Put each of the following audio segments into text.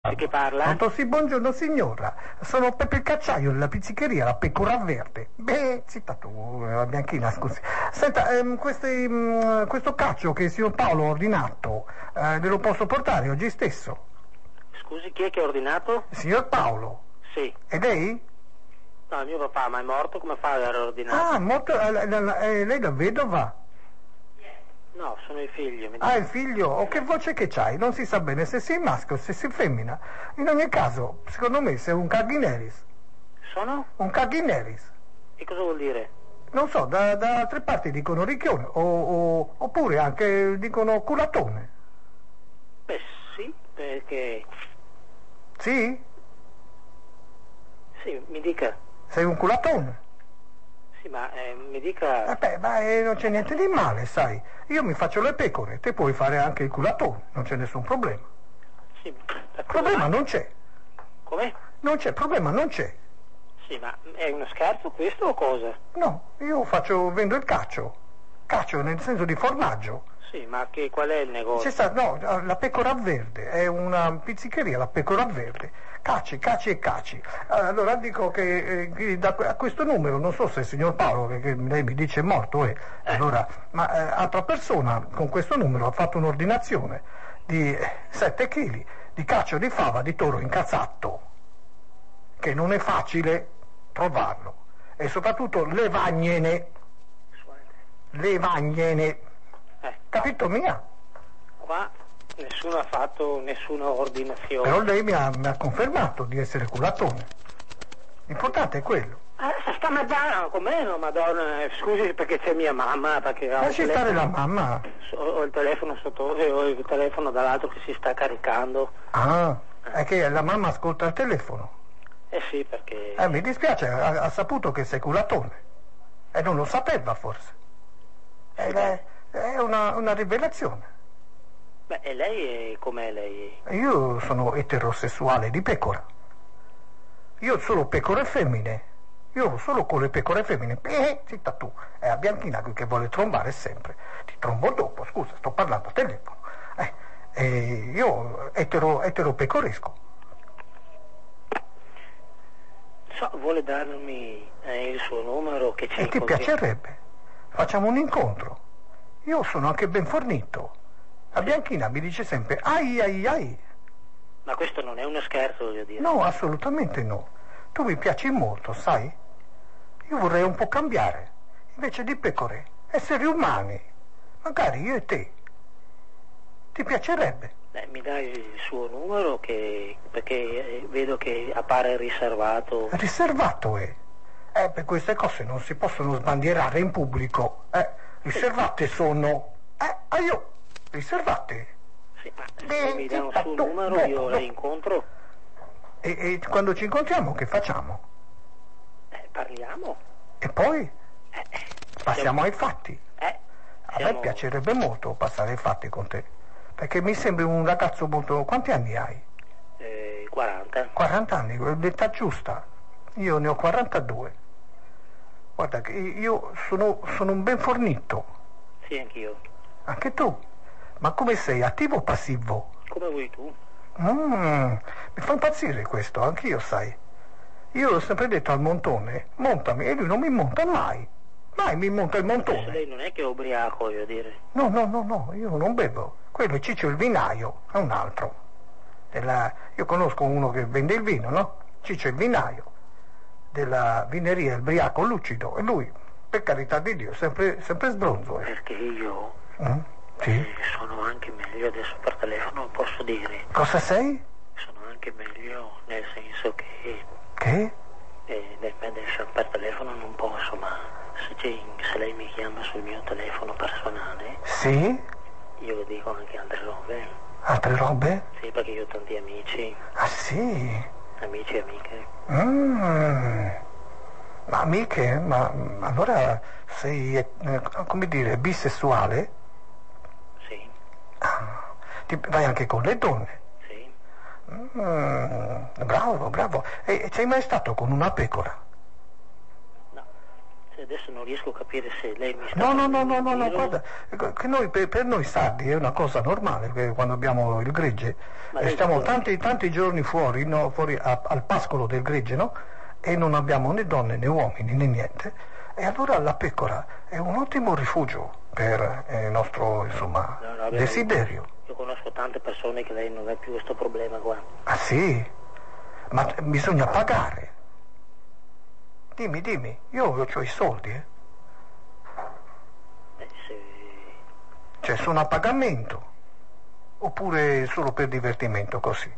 C'è chi parla? Pronto, sì, buongiorno signora. Sono Peppe il Cacciaio della pizzicheria La Pecora Verde. Beh, zitta tu, Bianchina, scusi. Senta, questo caccio che il signor Paolo ha ordinato, ve lo posso portare oggi stesso? Scusi, chi è che ha ordinato? Signor Paolo. Sì. E lei? No, mio papà, ma è morto, come fa ad aver ordinato? Ah, morto, lei la vedova? No, sono i figli. Ah, il figlio? O che voce che c'hai? Non si sa bene se sei maschio o se sei femmina. In ogni caso, secondo me sei un Cardineris. Sono? Un Cardineris. E cosa vuol dire? Non so, da altre parti dicono ricchione, oppure anche dicono culatone. Beh, sì, perché... Sì? Sì, mi dica. Sei un culatone? Sì, ma mi dica... Non c'è niente di male, sai. Io mi faccio le pecore, te puoi fare anche il culatone, non c'è nessun problema. Sì, Problema non c'è. Come? Non c'è, problema non c'è. Sì, ma è uno scherzo questo o cosa? No, io vendo il caccio. Caccio nel senso di formaggio. Sì, ma qual è il negozio? La Pecora Verde, è una pizzicheria, La Pecora Verde. Caci e caci. Allora dico che a questo numero, non so se il signor Paolo, che lei mi dice è morto, allora, ma altra persona con questo numero ha fatto un'ordinazione di 7 kg di caccio di fava di toro incazzato, che non è facile trovarlo, e soprattutto levagnene. Capito mia? Qua nessuno ha fatto nessuna ordinazione. Però lei mi ha confermato di essere culatone. L'importante è quello. Sta madonna, com'è, madonna? Scusi, perché c'è mia mamma, perché Lasci stare la mamma. Ho il telefono sotto, ho il telefono dall'altro che si sta caricando. Ah, è che la mamma ascolta il telefono. Eh sì, perché... Mi dispiace, ha saputo che sei culatone. E non lo sapeva forse. È una rivelazione. Beh, e lei com'è lei? Io sono eterosessuale di pecora. Io ho solo pecore femmine. Io solo con le pecore femmine. Zitta tu. È a Bianchina che vuole trombare sempre. Ti trombo dopo, scusa, sto parlando a telefono. Io etero pecoresco. Vuole darmi il suo numero che ci ti piacerebbe? Facciamo un incontro. Io sono anche ben fornito. La Bianchina mi dice sempre ai. Ma questo non è uno scherzo, voglio dire. No, assolutamente no. Tu mi piaci molto, sai? Io vorrei un po' cambiare. Invece di pecore, esseri umani. Magari io e te. Ti piacerebbe? Mi dai il suo numero perché vedo che appare riservato. Riservato è? Per queste cose non si possono sbandierare in pubblico. Riservate sono. Riservate. Sì, ma se mi dà un suo numero io la incontro. E quando ci incontriamo che facciamo? Parliamo. E poi? Passiamo ai fatti. A me piacerebbe molto passare ai fatti con te. Perché mi sembri un ragazzo molto... Quanti anni hai? 40. 40 anni, l'età giusta. Io ne ho 42. Guarda che io sono un ben fornito. Sì, anch'io. Anche tu? Ma come sei, attivo o passivo? Come vuoi tu? Mi fa impazzire questo, anch'io sai. Io ho sempre detto al montone, montami, e lui non mi monta mai. Mai mi monta il montone. Adesso lei non è che è ubriaco, voglio dire. No, io non bevo. Quello è Ciccio il vinaio, è un altro. Io conosco uno che vende il vino, no? Ciccio il vinaio, della vineria Il Briaco Lucido, e lui, per carità di Dio, sempre sbronzo. Perché io sì? Sono anche meglio adesso per telefono, posso dire. Cosa sei? Sono anche meglio nel senso che... Che? Adesso per telefono non posso, ma se lei mi chiama sul mio telefono personale... Sì? Io dico anche altre robe. Altre robe? Sì, perché io ho tanti amici. Ah sì? Amici e amiche. Ma amiche? Ma allora sei, come dire, bisessuale? Sì. Vai anche con le donne? Sì. Bravo. E sei mai stato con una pecora? No. adesso non riesco a capire se lei mi sta... No, guarda, che noi, per noi sardi è una cosa normale, che quando abbiamo il gregge, stiamo tanti giorni fuori, no, fuori al pascolo del gregge, no? E non abbiamo né donne né uomini né niente, e allora la pecora è un ottimo rifugio per il nostro, insomma, desiderio. Io conosco tante persone che lei non ha più questo problema qua. Ah sì? Ma bisogna pagare. Dimmi, io ho i soldi, eh? Cioè, sono a pagamento, oppure solo per divertimento così?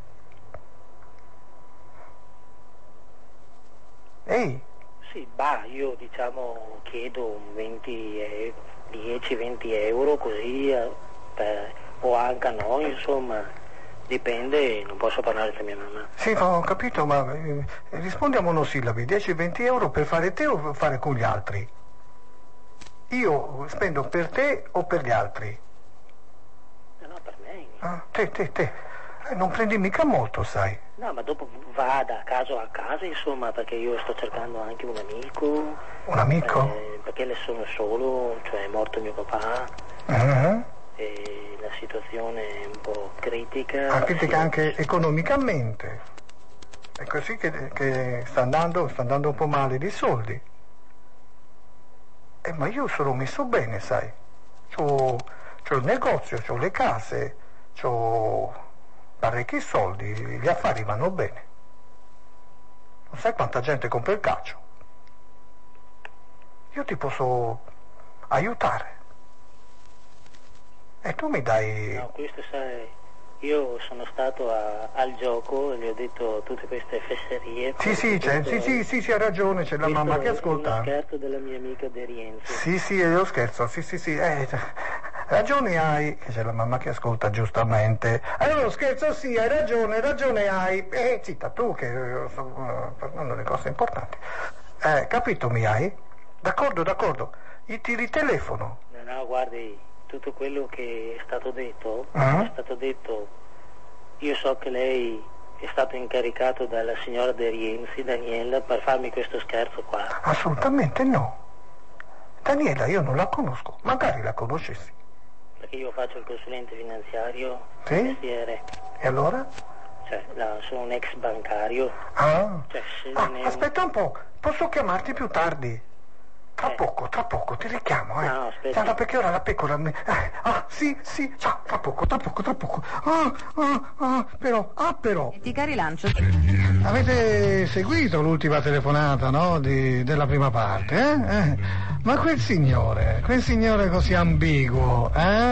Ehi? Sì, io diciamo chiedo 10-20 euro così, o anche a noi, insomma. Dipende, non posso parlare con mia mamma. Sì, ho capito, ma rispondi a monosillabi, 10-20 euro per fare te o per fare con gli altri? Io spendo per te o per gli altri? No, per me. Ah, te. Non prendi mica molto, sai. No, ma dopo va da caso a casa, insomma, perché io sto cercando anche un amico. Un amico? Perché ne sono solo, cioè è morto mio papà. Uh-huh. E la situazione è un po' critica. Critica anche economicamente. È così che sta andando un po' male di soldi. Ma io sono messo bene, sai. C'ho il negozio, c'ho le case, c'ho parecchi soldi, gli affari vanno bene. Non sai quanta gente compra il calcio. Io ti posso aiutare. E tu mi dai... No, questo sai, io sono stato al gioco e gli ho detto tutte queste fesserie. Sì, hai ragione, c'è la mamma che ascolta. È uno scherzo della mia amica De Rienzi. Sì, è lo scherzo, sì. Ragione hai, che c'è la mamma che ascolta giustamente. Allora, scherzo sì, hai ragione hai. Zitta tu che sto parlando di cose importanti. Capito mi hai? D'accordo. Io ti ritelefono. No, guardi. Tutto quello che è stato detto, io so che lei è stato incaricato dalla signora De Rienzi, Daniela, per farmi questo scherzo qua. Assolutamente no. Daniela io non la conosco, magari la conoscessi. Perché io faccio il consulente finanziario, sì? mestiere. E allora? Cioè, sono un ex bancario. Aspetta un po', posso chiamarti più tardi? Tra poco, ti richiamo, No, aspetta. Perché ora la pecora mi... sì, ciao, tra poco. Però. Ti rilancio. Avete seguito l'ultima telefonata, no? Della prima parte, eh? Ma quel signore così ambiguo,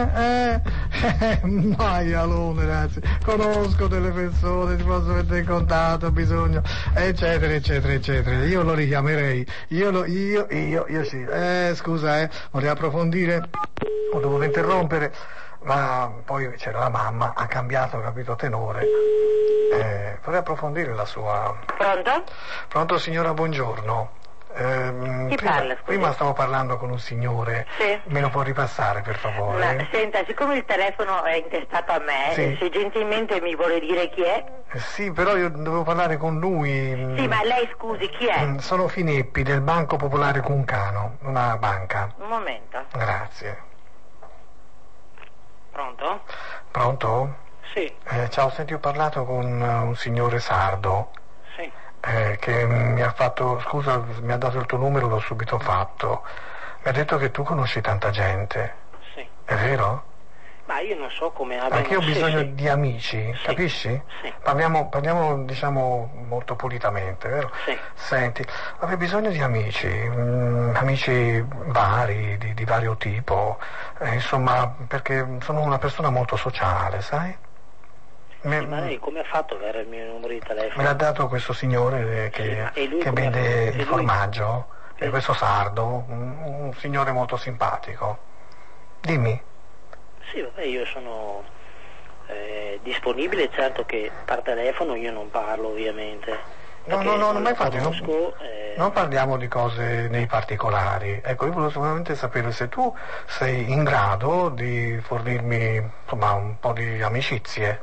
mai alone, ragazzi, conosco delle persone, ti posso mettere in contatto, ho bisogno, eccetera. Io lo richiamerei, io sì. Scusa, volevo approfondire, ho dovuto interrompere, ma poi c'era la mamma, ha cambiato, capito, tenore. Vorrei approfondire la sua... Pronto signora, buongiorno. Prima stavo parlando con un signore, sì. Me lo può ripassare per favore? Ma, senta, siccome il telefono è intestato a me, sì. Se gentilmente mi vuole dire chi è? Sì, però io dovevo parlare con lui. Sì, ma lei scusi, chi è? Sono Fineppi del Banco Popolare Cuncano, una banca. Un momento. Grazie. Pronto? Sì. Ciao, senti, ho parlato con un signore sardo. Sì. Che mi ha fatto, scusa, mi ha dato il tuo numero, l'ho subito fatto. Mi ha detto che tu conosci tanta gente. Sì. È vero? Ma io non so come abbiano... Perché io ho bisogno di amici, sì. Capisci? Sì. Parliamo diciamo molto pulitamente, vero? Sì. Senti, avrei bisogno di amici, amici vari, di vario tipo, insomma, perché sono una persona molto sociale, sai? Ma lei come ha fatto ad avere il mio numero di telefono? Me l'ha dato questo signore che vende il formaggio, questo sardo, un signore molto simpatico. Dimmi. Sì, vabbè, io sono disponibile, certo che per telefono io non parlo ovviamente. No, ma infatti non parliamo di cose nei particolari. Ecco, io volevo solamente sapere se tu sei in grado di fornirmi, insomma, un po' di amicizie.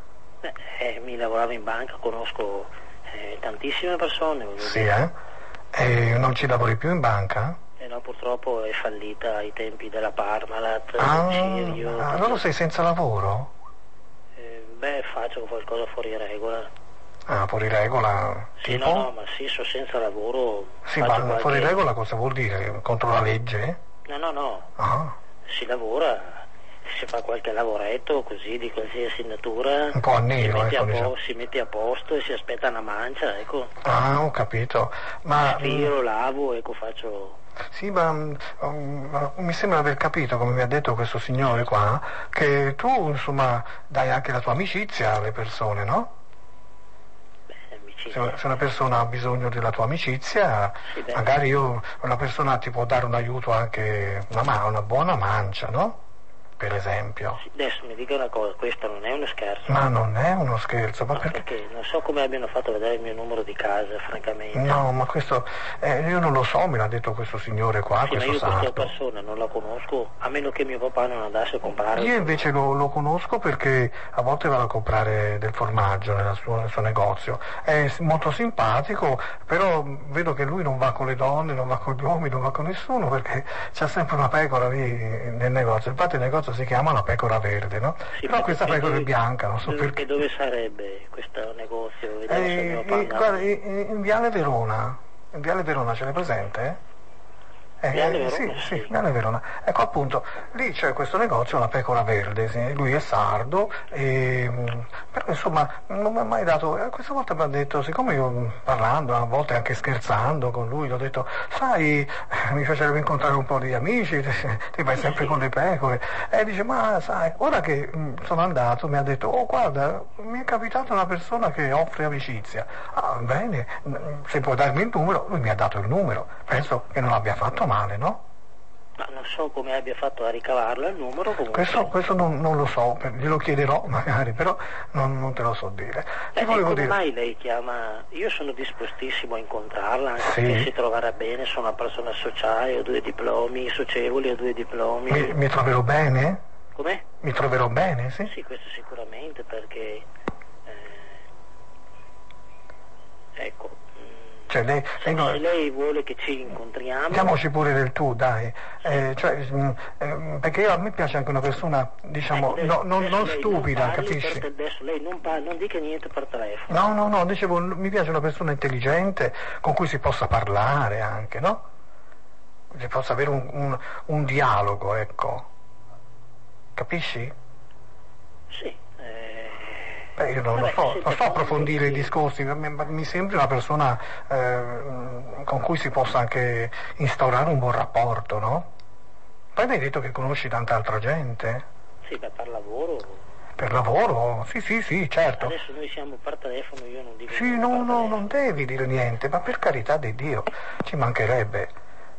Mi lavoravo in banca, conosco tantissime persone. Sì, E non ci lavori più in banca? No, purtroppo è fallita ai tempi della Parmalat, Cirio. Allora sei senza lavoro? Faccio qualcosa fuori regola. Fuori regola? Sì, tipo? no, ma sì, sono senza lavoro. Sì, ma fuori regola cosa vuol dire? Contro la legge? No. Si lavora, si fa qualche lavoretto così di qualsiasi natura. Un po' a nero, si mette a posto e si aspetta una mancia, ecco. Ho capito. Ma stiro, lavo, ecco, faccio. Sì, ma mi sembra aver capito, come mi ha detto questo signore qua, che tu, insomma, dai anche la tua amicizia alle persone, no? Se una persona ha bisogno della tua amicizia, sì, magari una persona ti può dare un aiuto, anche una buona mancia, no? Per esempio. Adesso mi dica una cosa, questo non è uno scherzo. Ma non è uno scherzo, ma perché non so come abbiano fatto a vedere il mio numero di casa, francamente. No, ma questo io non lo so, me l'ha detto questo signore qua, questo sardo. Ma io questa persona non la conosco, a meno che mio papà non andasse a comprare. Io invece lo conosco perché a volte vado a comprare del formaggio nel suo negozio. È molto simpatico, però vedo che lui non va con le donne, non va con gli uomini, non va con nessuno, perché c'è sempre una pecora lì nel negozio. Infatti il negozio si chiama la pecora verde, no? Sì, però questa pecora è bianca, non so perché. E dove sarebbe questo negozio? Guarda, in Viale Verona. In Viale Verona ce l'hai presente? Viale Verona, sì, Viale Verona. Ecco appunto, lì c'è questo negozio, la pecora verde, sì, lui è sardo, però insomma non mi ha mai dato, questa volta mi ha detto, siccome io parlando, a volte anche scherzando con lui, gli ho detto, sai, mi piacerebbe incontrare un po' di amici, ti vai sempre con le pecore, e dice, ma sai, ora che sono andato mi ha detto, oh guarda, mi è capitata una persona che offre amicizia, bene, se puoi darmi il numero, lui mi ha dato il numero, penso che non abbia fatto male, no? Ma non so come abbia fatto a ricavarlo il numero comunque. Questo non lo so, glielo chiederò magari, però non te lo so dire. Come mai lei chiama? Io sono dispostissimo a incontrarla, anche perché si troverà bene, sono una persona sociale, ho 2 diplomi, socievoli, ho 2 diplomi. Mi troverò bene? Come? Mi troverò bene, sì? Sì, questo sicuramente, perché ecco. Cioè se lei vuole che ci incontriamo, diamoci pure del tu, dai, perché a me piace anche una persona, diciamo, non stupida, capisci? Adesso lei non dica niente per telefono. No, dicevo, mi piace una persona intelligente con cui si possa parlare anche, no? Si possa avere un dialogo, ecco, capisci? Sì. Io non so approfondire i discorsi, mi sembra una persona con cui si possa anche instaurare un buon rapporto, no? Poi mi hai detto che conosci tanta altra gente. Sì, per lavoro. Per lavoro? Sì, certo. Adesso noi siamo per telefono, io non dico niente. Sì, no, non devi dire niente, ma per carità di Dio, ci mancherebbe.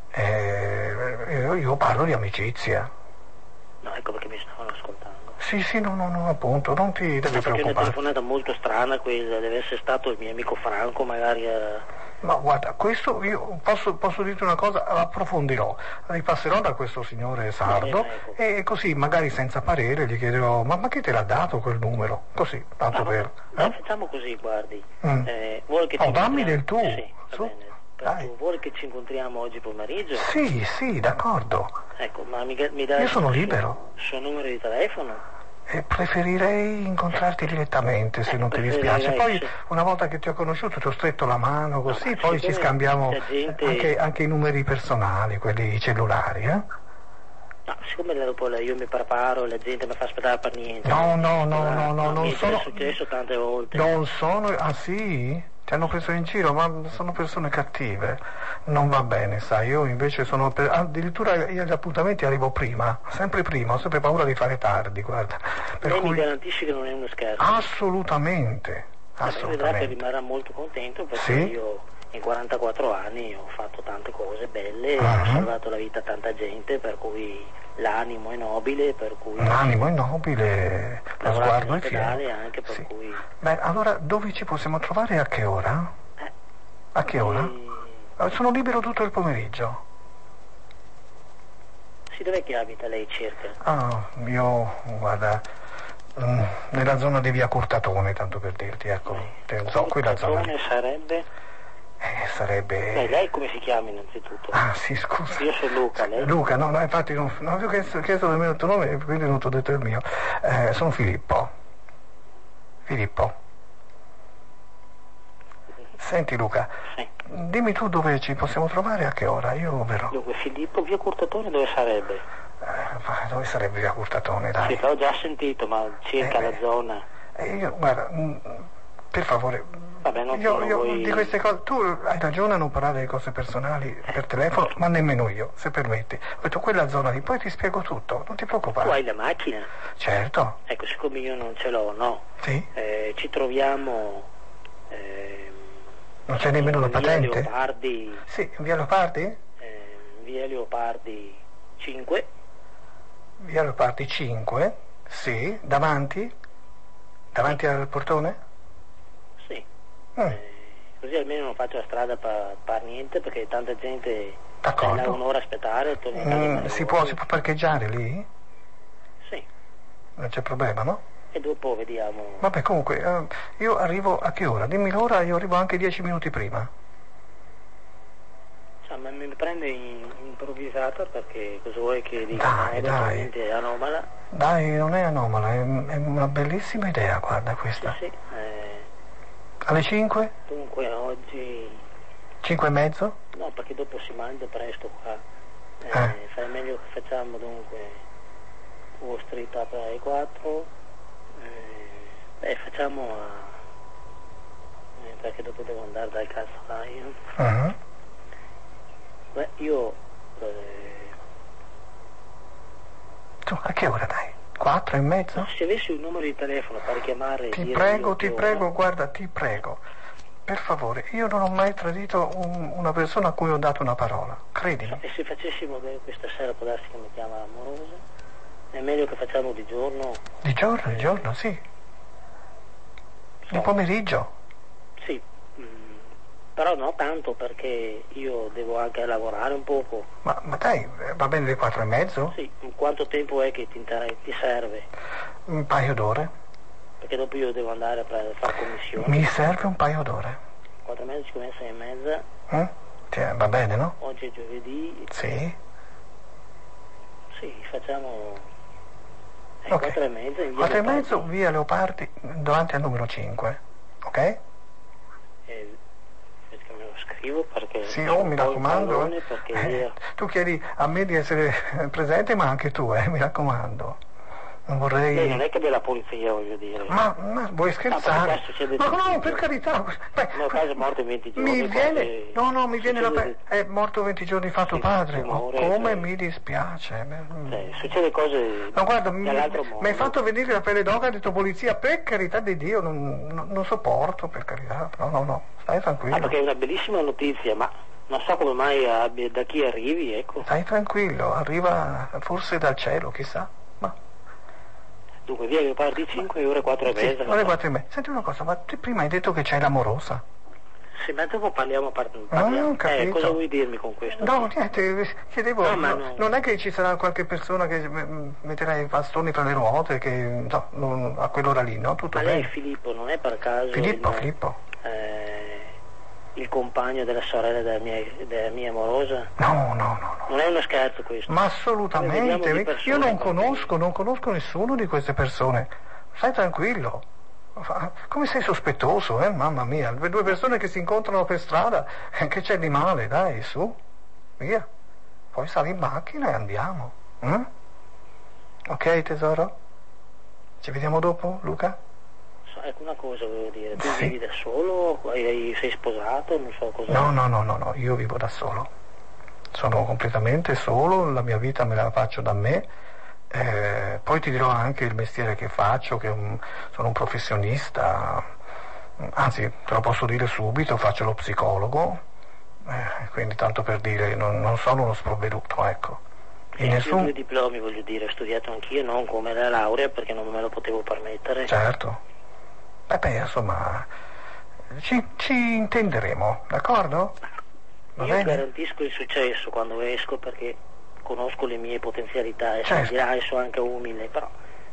Io parlo di amicizia. No, ecco perché mi stavano ascoltando. Sì, no, appunto, non ti devi preoccupare. È una telefonata molto strana quella, deve essere stato il mio amico Franco magari Ma guarda, questo io posso dirti una cosa, approfondirò, ripasserò da questo signore sardo e così magari senza parere gli chiederò, ma chi te l'ha dato quel numero? Così, tanto per... Facciamo così, guardi. Vuole che dammi del tu. Sì, va bene. Vuole che ci incontriamo oggi pomeriggio? Sì, d'accordo. Ecco, ma mi dai io sono libero. Il suo numero di telefono? Preferirei incontrarti direttamente, se non ti dispiace. Poi una volta che ti ho conosciuto ti ho stretto la mano, così poi ci scambiamo anche i numeri personali, quelli cellulari, No, siccome dopo io mi preparo, la gente mi fa aspettare per niente. No, non sono... è successo tante volte. Non sono... Ah sì? Ti hanno preso in giro, ma sono persone cattive. Non va bene, sai, io invece sono... Addirittura io agli appuntamenti arrivo prima, ho sempre paura di fare tardi, guarda. Lei mi garantisce che non è uno scherzo? Assolutamente. Vedrà che rimarrà molto contento perché io in 44 anni ho fatto tante cose belle, ho salvato la vita a tanta gente, per cui l'animo è nobile, per cui... L'animo è nobile, lo sguardo è fiero. Anche per cui... Beh, allora dove ci possiamo trovare e a che ora? A che ora? Sono libero tutto il pomeriggio. Sì, dov'è che abita lei circa? Io, guarda, nella zona di via Curtatone, tanto per dirti, ecco. Qui la zona. Curtatone sarebbe? Sarebbe... lei come si chiama innanzitutto? Ah sì, scusa. Io sono Luca, lei? Luca, no, infatti non ho chiesto nemmeno il tuo nome, quindi non ti ho detto il mio. Sono Filippo. Senti Luca, sì. Dimmi tu dove ci possiamo trovare, a che ora, io verrò. Dunque, Filippo, via Curtatone dove sarebbe? Dove sarebbe via Curtatone, dai? Sì, l'ho già sentito, ma circa la zona. Io, guarda, per favore, vabbè, io di queste cose, tu hai ragione a non parlare di cose personali per telefono, ma nemmeno io, se permetti. Ho detto quella zona lì, poi ti spiego tutto, non ti preoccupare. Tu hai la macchina? Certo. Ecco, siccome io non ce l'ho, no? Sì. Ci troviamo... non c'è nemmeno la patente? Via Leopardi... Sì, via Leopardi? Via Leopardi 5. Via Leopardi 5, sì, davanti? Davanti al portone? Sì. Così almeno non faccio la strada per niente, perché tanta gente sta un'ora a aspettare. Si può parcheggiare lì? Sì. Non c'è problema, no? E dopo vediamo. Vabbè, comunque, io arrivo a che ora? Dimmi l'ora, io arrivo anche 10 minuti prima. Ma mi prende improvvisato, perché cosa vuoi che dica? Dai. È anomala. Dai, non è anomala, è una bellissima idea, guarda questa. Sì. Alle 5? Dunque oggi... 5 e mezzo? No, perché dopo si mangia presto qua. Fai meglio che facciamo dunque Wall Street apre alle 4. Facciamo perché dopo devo andare dal calzolaio. Uh-huh. Io... Tu a che ora dai? 4 e mezzo? Se avessi un numero di telefono per chiamare... Ti prego, guarda, ti prego. Per favore, io non ho mai tradito una persona a cui ho dato una parola, credimi. E se facessimo questa sera, può darsi che mi chiama amorosa? È meglio che facciamo di giorno? Di giorno, sì. Di pomeriggio? Sì. Però no tanto, perché io devo anche lavorare un poco. Ma dai, va bene le 4 e mezzo? Sì, quanto tempo è che ti serve? Un paio d'ore. Perché dopo io devo andare a fare commissione. Mi serve un paio d'ore. 4 e mezza, 5 e 6 e mezza. Va bene, no? Oggi è giovedì. Sì. Sì, facciamo... Okay. 4 e mezza. 4 e mezzo, via Leopardi, davanti al numero 5. Ok? Me lo scrivo perché... Sì, mi raccomando. Tu chiedi a me di essere presente, ma anche tu, mi raccomando. Non vorrei... non è che della polizia, voglio dire. Ma vuoi scherzare? Ma no, per carità. Nel caso è morto in 20 giorni. Mi viene è morto 20 giorni fa tuo padre. Come mi dispiace. Succede cose... No, guarda, mi hai fatto venire la pelle d'oca, ha detto polizia, per carità di Dio, non sopporto, per carità. No, stai tranquillo. Perché è una bellissima notizia, ma non so come mai da chi arrivi, ecco. Stai tranquillo, arriva forse dal cielo, chissà. Dunque, via Leopardi 5 ore 4 e mezza. Ore 4 e mezza. Senti una cosa, ma tu prima hai detto che c'hai l'amorosa? Sì, ma dopo parliamo. Non capito. Cosa vuoi dirmi con questo? No, niente, chiedevo, no. Non è che ci sarà qualche persona che metterà i bastoni fra le ruote, che a quell'ora lì, no? Tutto bene. Lei Filippo, non è per caso... Filippo. Il compagno della sorella della mia amorosa? No. Non è uno scherzo questo? Ma assolutamente, io non conosco nessuno di queste persone. Stai tranquillo. Come sei sospettoso, mamma mia, 2 persone che si incontrano per strada, che c'è di male, dai, su, via. Poi sali in macchina e andiamo. Ok tesoro? Ci vediamo dopo, Luca? Ecco una cosa volevo dire, tu vivi da solo? Sei sposato? Non so cosa... No, io vivo da solo. Sono completamente solo, la mia vita me la faccio da me. Poi ti dirò anche il mestiere che faccio, che sono un professionista, anzi te lo posso dire subito, faccio lo psicologo, quindi tanto per dire non sono uno sprovveduto, ecco. Io ho 2 diplomi, voglio dire, ho studiato anch'io, non come la laurea, perché non me lo potevo permettere. Certo. Insomma, ci intenderemo, d'accordo? Io garantisco il successo quando esco, perché conosco le mie potenzialità e certo. so anche umile, però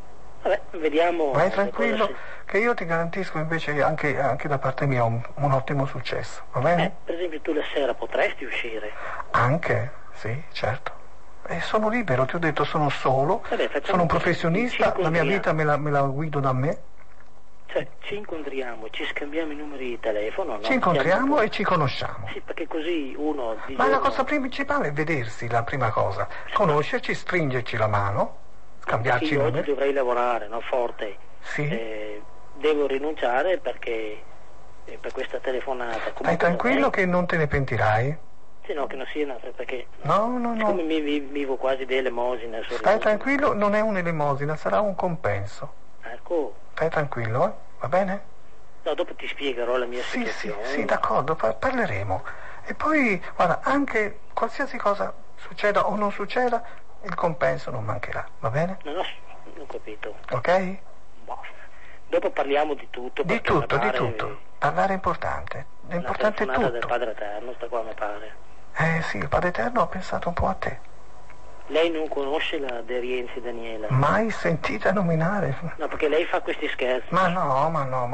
Vabbè, vediamo. Vai tranquillo, che io ti garantisco invece anche da parte mia un ottimo successo, va bene? Per esempio tu la sera potresti uscire? Anche, sì, certo. Sono libero, ti ho detto, sono solo, sono un professionista, la mia vita me la guido da me. Cioè, ci incontriamo, ci scambiamo i numeri di telefono, no? Ci incontriamo e ci conosciamo. Sì, perché così uno di Ma la cosa principale è vedersi, la prima cosa. Conoscerci, stringerci la mano, scambiarci i numeri. Oggi dovrei lavorare, no? Forte. Sì. Devo rinunciare perché per questa telefonata. Stai tranquillo che non te ne pentirai? Sì, no, che non sia una, perché no. Come mi vivo quasi di elemosina. Stai tranquillo, non è un'elemosina, sarà un compenso. Ecco. Stai tranquillo, va bene? No, dopo ti spiegherò la mia situazione. Sì, d'accordo, parleremo. E poi, guarda, anche qualsiasi cosa succeda o non succeda, il compenso non mancherà, va bene? No, non ho capito. Ok? Boh. Dopo parliamo di tutto. Di tutto. Parlare è importante. È importante tutto. Del Padre Eterno, sta qua mi pare. Sì, il Padre Eterno ha pensato un po' a te. Lei non conosce la De Rienzi Daniela? Mai sentita nominare? No, perché lei fa questi scherzi. Ma no,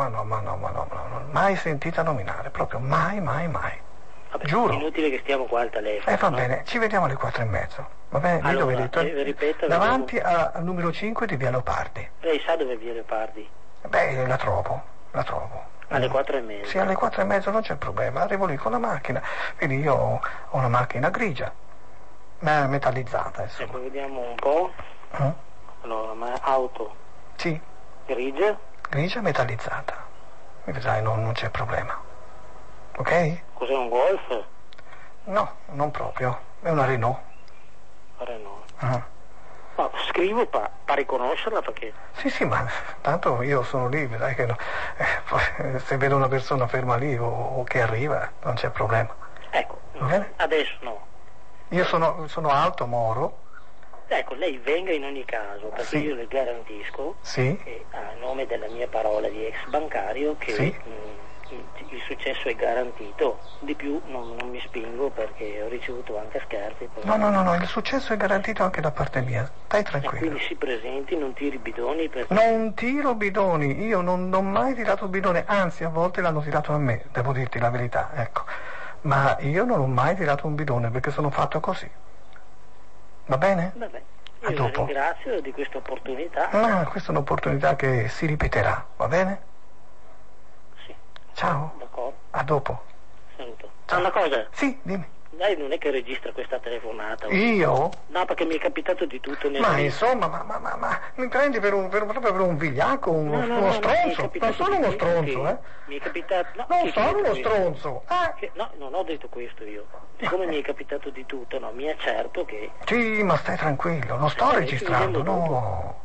mai sentita nominare, proprio mai. Vabbè, giuro. È inutile che stiamo qua al telefono. Va bene, ci vediamo alle 4:30. Va bene? Allora, dove ripeto, davanti al numero 5 di Via Leopardi. Lei sa dove è Via Leopardi? Beh, la trovo. Alle 4:30? Sì, alle 4:30 non c'è problema, arrivo lì con la macchina. Vedi, io ho una macchina grigia, metallizzata, insomma. Ecco, vediamo un po'. Allora, ma auto? Sì. Grigia? Grigia metallizzata. Mi vedrai, non c'è problema. Ok? Cos'è, un Golf? No, non proprio, è una Renault. Renault. No, scrivo per riconoscerla perché... Sì, ma tanto io sono lì, vedrai che se vedo una persona ferma lì o che arriva, non c'è problema. Ecco, adesso no. Io sono alto, moro. Ecco, lei venga in ogni caso, perché io le garantisco, a nome della mia parola di ex bancario, che il successo è garantito. Di più non mi spingo perché ho ricevuto anche scherzi. No, il successo è garantito anche da parte mia, stai tranquillo. E quindi si presenti, non tiri bidoni perché... Non tiro bidoni, io non ho mai tirato bidone, anzi a volte l'hanno tirato a me, devo dirti la verità, ecco. Ma io non ho mai tirato un bidone perché sono fatto così. Va bene? Vabbè, io la ringrazio di questa opportunità. Questa è un'opportunità che si ripeterà, va bene? Sì. Ciao. D'accordo. A dopo. Saluto. Una cosa? Sì, dimmi. Lei non è che registra questa telefonata? Io? No, perché mi è capitato di tutto. Ma insomma, ma mi prendi proprio per un vigliacco, uno stronzo? Non sono uno stronzo, Mi è capitato... No, non sono uno stronzo. No, non ho detto questo io. Siccome mi è capitato di tutto, no, mi accerto che... Sì, ma stai tranquillo, non sto registrando, no.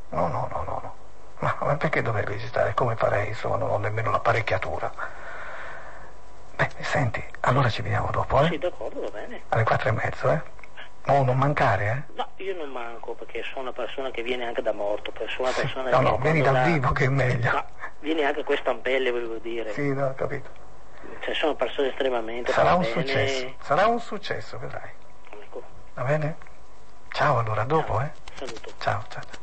Ma perché dovrei registrare? Come farei, insomma, non ho nemmeno l'apparecchiatura. Beh, senti, allora ci vediamo dopo, Sì, d'accordo, va bene. Alle 4:30, Oh, non mancare, No, io non manco, perché sono una persona che viene anche da morto, sono una persona che... No, vieni dal vivo che è meglio. No, vieni anche a questampelle, volevo dire. Sì, no, ho capito. Cioè, sono persone estremamente... Sarà un successo, vedrai. Ecco. Va bene? Ciao, allora, a dopo, Saluto. Ciao.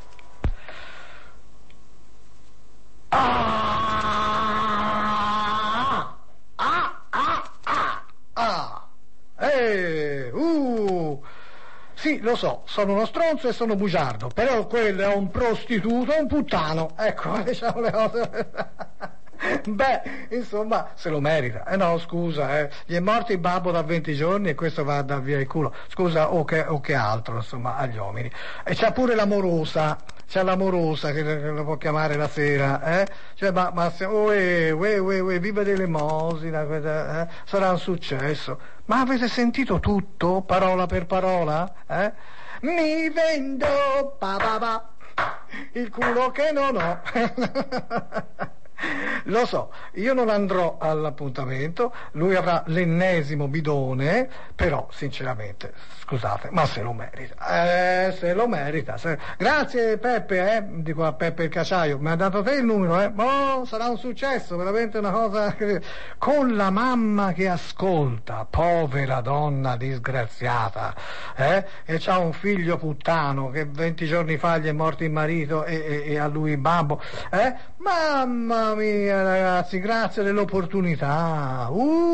Sì, lo so, sono uno stronzo e sono bugiardo, però quello è un prostituto, un puttano. Ecco, diciamo le cose. Beh, insomma, se lo merita. No, scusa, gli è morto il babbo da 20 giorni e questo va a dar via il culo. Scusa, o che altro, insomma, agli uomini. E c'ha pure l'amorosa che lo può chiamare la sera, Cioè, ma se, viva dell'elemosina, sarà un successo. Ma avete sentito tutto, parola per parola, Mi vendo, il culo che non ho. Lo so, io non andrò all'appuntamento, lui avrà l'ennesimo bidone, però sinceramente, scusate, ma se lo merita, se lo merita. Grazie Peppe, dico a Peppe il Caciaio, mi ha dato te il numero, oh, sarà un successo, veramente una cosa, con la mamma che ascolta, povera donna disgraziata, e c'ha un figlio puttano che 20 giorni fa gli è morto il marito e a lui babbo, mamma mia ragazzi, grazie dell'opportunità.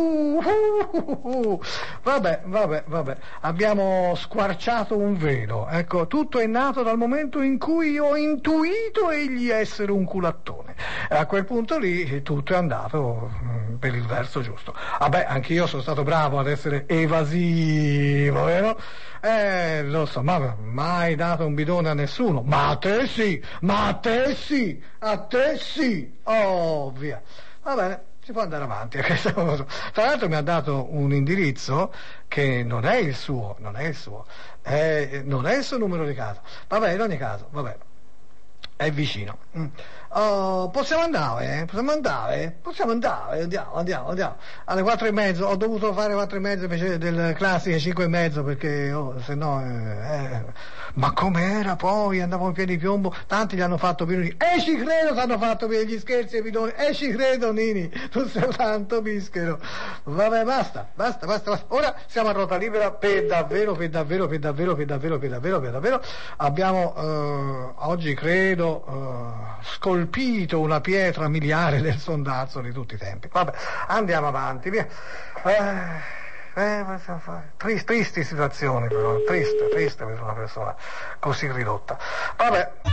Vabbè, abbiamo squarciato un velo, ecco, tutto è nato dal momento in cui ho intuito egli essere un culattone, e a quel punto lì tutto è andato per il verso giusto. Vabbè, anch'io sono stato bravo ad essere evasivo, vero? Lo so, ma mai dato un bidone a nessuno. Ma a te sì, oh, via. Va bene, si può andare avanti. Tra l'altro mi ha dato un indirizzo che non è il suo, non è il suo numero di casa. Vabbè, in ogni caso, vabbè, è vicino. Oh, possiamo andare, andiamo. Alle 4:30, ho dovuto fare 4:30 invece delle classiche 5:30 perché, se no, ma com'era poi, andavo in piedi di piombo, tanti gli hanno fatto bidoni, ci credo ti hanno fatto per gli scherzi e bidoni, ci credo Nini, tu sei tanto bischero. Vabbè, basta, ora siamo a ruota libera per davvero, abbiamo oggi credo scolpito una pietra miliare del sondazzo di tutti i tempi. Vabbè, andiamo avanti, via. Tristi situazioni, però, triste per una persona così ridotta. Vabbè.